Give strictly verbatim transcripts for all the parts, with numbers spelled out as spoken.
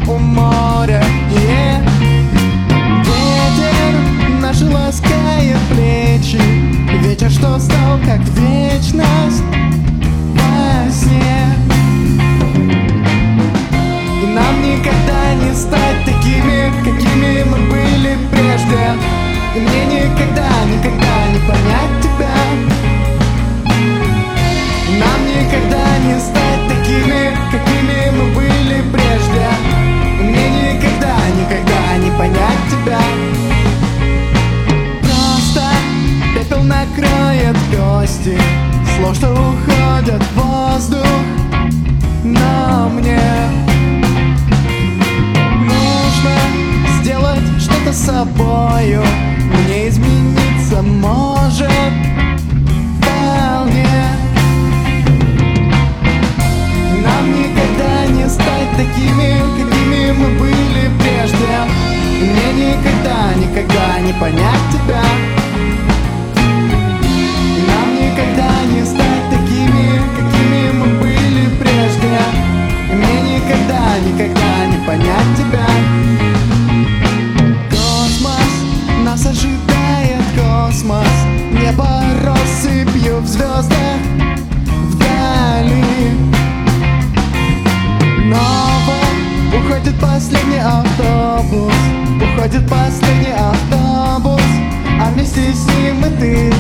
у моря. Yeah. Ветер наши ласкает плечи, ветер, что стал как вечность во сне. И нам никогда не стать такими, какими мы были прежде. И мне никогда, никогда не понять тебя. Нам никогда не стать такими, какими мы были прежде. И мне никогда, никогда не понять тебя. Просто пепел накроет кости, слов, что уходят в воздух. Но мне нужно сделать что-то с собою. Мне измениться может вполне. Нам никогда не стать такими, какими мы были прежде. И мне никогда, никогда не понять тебя. Нам никогда не стать такими, какими мы были прежде. И мне никогда, никогда не понять тебя. Нас ожидает космос, небо россыпью в звездах вдали. Но вот уходит последний автобус, уходит последний автобус, а вместе с ним и ты.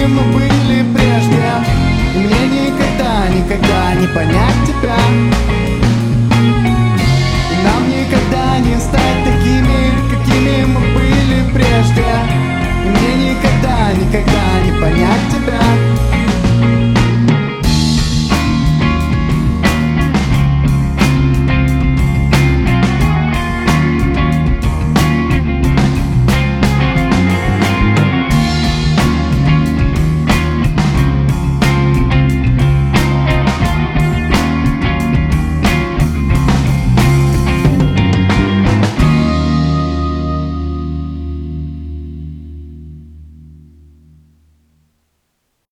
Никогда не понять тебя.